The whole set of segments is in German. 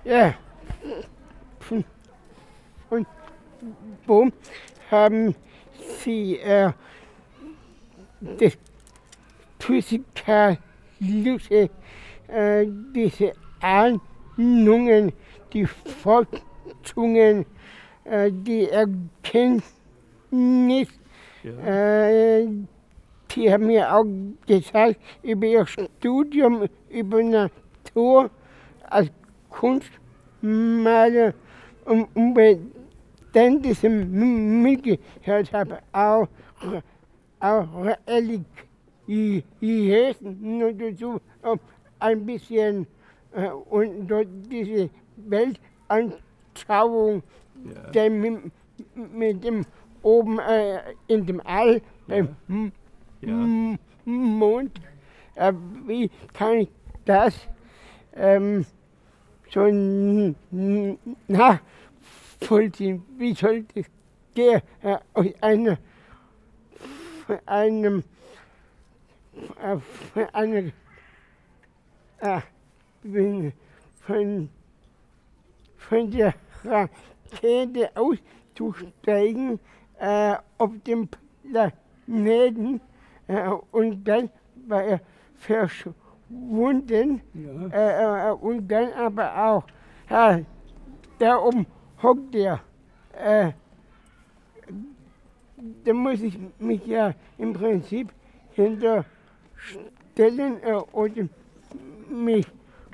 Ja, und wo haben Sie das physikalische, diese Ahnungen, die Forschungen, die Erkenntnis, Ja. die haben mir auch gesagt über ihr Studium über Natur als Kunstmaler und dann das mitgehört habe, auch religiös nur dazu ein bisschen und dort diese Weltanschauung, Ja. der mit dem oben in dem All beim Ja. Mond, wie kann ich das so nachvollziehen? Wie soll das gehen aus einem von einer von der Rakete auszusteigen auf dem Planeten und dann war er verschwunden Ja. und dann aber auch da oben hockt er. Da muss ich mich ja im Prinzip hinterstellen oder mich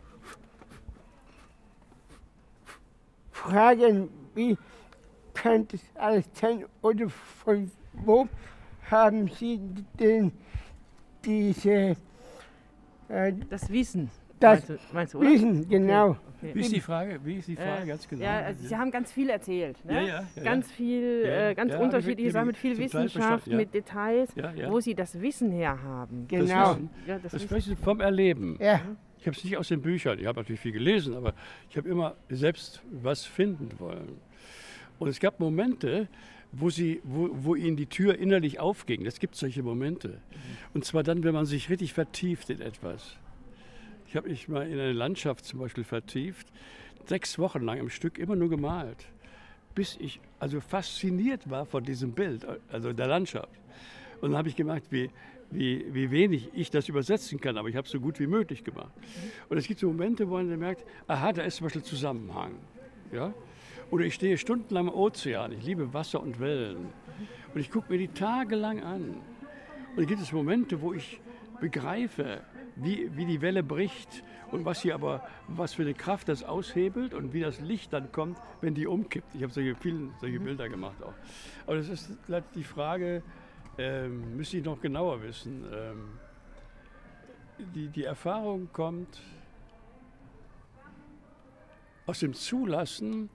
fragen, wie kann das alles sein oder von wo haben Sie denn diese Das Wissen. das Meinst du, oder? Wissen, genau. Okay. Wie ist die Frage? Ganz genau? Ja, also Sie haben ganz viel erzählt. Ne? Ja. Ganz viel, Ja, ganz ja, unterschiedliche hab Sachen ich mit viel zum Teil Wissenschaft, verstanden, ja. mit Details, Ja. wo Sie das Wissen her haben. Genau. Wissen. Ja, das Das Wissen. spreche ich vom Erleben. Ja, Ich habe es nicht aus den Büchern. Ich habe natürlich viel gelesen, aber ich habe immer selbst was finden wollen. Und es gab Momente, wo ihnen die Tür innerlich aufging. Es gibt solche Momente. Und zwar dann, wenn man sich richtig vertieft in etwas. Ich habe mich mal in eine Landschaft zum Beispiel vertieft, 6 Wochen lang im Stück immer nur gemalt, bis ich also fasziniert war von diesem Bild, also der Landschaft. Und dann habe ich gemerkt, wie wenig ich das übersetzen kann, aber ich habe es so gut wie möglich gemacht. Und es gibt so Momente, wo man merkt, aha, da ist zum Beispiel Zusammenhang. Ja? Oder ich stehe stundenlang im Ozean, ich liebe Wasser und Wellen. Und ich gucke mir die tagelang an. Und dann gibt es Momente, wo ich begreife, wie die Welle bricht und was für eine Kraft das aushebelt und wie das Licht dann kommt, wenn die umkippt. Ich habe solche Bilder gemacht auch. Aber das ist die Frage, müsste ich noch genauer wissen. Die Erfahrung kommt aus dem Zulassen,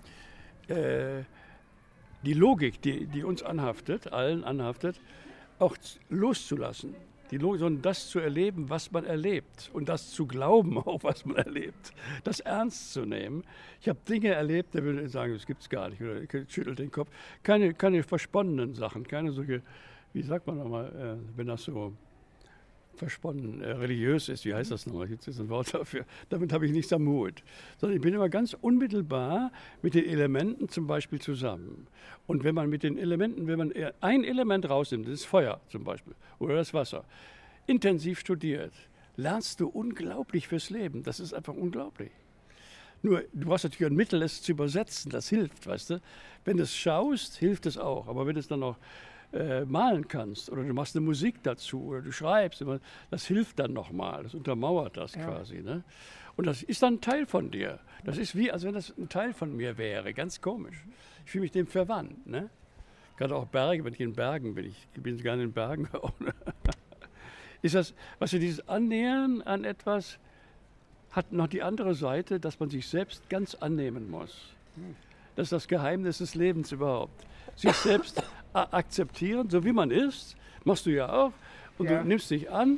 die Logik, die uns anhaftet, allen anhaftet, auch loszulassen. Sondern das zu erleben, was man erlebt. Und das zu glauben, auch was man erlebt. Das ernst zu nehmen. Ich habe Dinge erlebt, da würde ich sagen, das gibt es gar nicht. Oder schüttelt den Kopf. Keine versponnenen Sachen, keine solche, wie sagt man nochmal, wenn das so versponnen, religiös ist, wie heißt das nochmal? Jetzt ist ein Wort dafür. Damit habe ich nichts am Hut. Sondern ich bin immer ganz unmittelbar mit den Elementen zum Beispiel zusammen. Und wenn man mit den Elementen, wenn man ein Element rausnimmt, das ist Feuer zum Beispiel oder das Wasser, intensiv studiert, lernst du unglaublich fürs Leben. Das ist einfach unglaublich. Nur, du brauchst natürlich ein Mittel, es zu übersetzen. Das hilft, weißt du. Wenn du es schaust, hilft es auch. Aber wenn du es dann noch malen kannst oder du machst eine Musik dazu oder du schreibst, das hilft dann nochmal, das untermauert das quasi. Ne? Und das ist dann ein Teil von dir. Das ist wie, als wenn das ein Teil von mir wäre, ganz komisch. Ich fühle mich dem verwandt. Ne? Gerade auch Berge, wenn ich in Bergen bin, ich bin gerne in Bergen auch. Ne? Ist das, weißt du, dieses Annähern an etwas hat noch die andere Seite, dass man sich selbst ganz annehmen muss. Das ist das Geheimnis des Lebens überhaupt. Sich selbst akzeptieren, so wie man ist, machst du ja auch. Und du nimmst dich an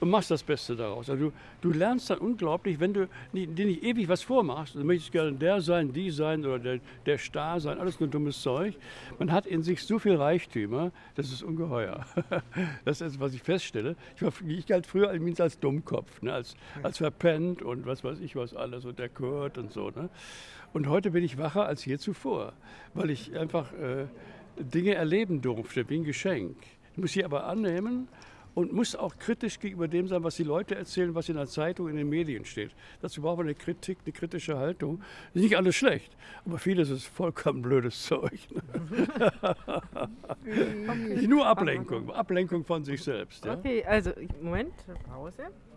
und machst das Beste daraus. Also du lernst dann unglaublich, wenn du dir nicht ewig was vormachst. Du möchtest gerne der sein, die sein oder der Star sein, alles nur dummes Zeug. Man hat in sich so viel Reichtümer, das ist ungeheuer. Das ist, was ich feststelle. Ich galt früher als Dummkopf, ne? als verpennt und was weiß ich was alles und der Kurt und so. Ne? Und heute bin ich wacher als je zuvor, weil ich einfach Dinge erleben durfte, wie ein Geschenk. Ich muss sie aber annehmen und muss auch kritisch gegenüber dem sein, was die Leute erzählen, was in der Zeitung, in den Medien steht. Dazu braucht man eine Kritik, eine kritische Haltung. Ist nicht alles schlecht, aber vieles ist vollkommen blödes Zeug. Nur Ablenkung von sich selbst. Ja? Okay, also Moment, Pause.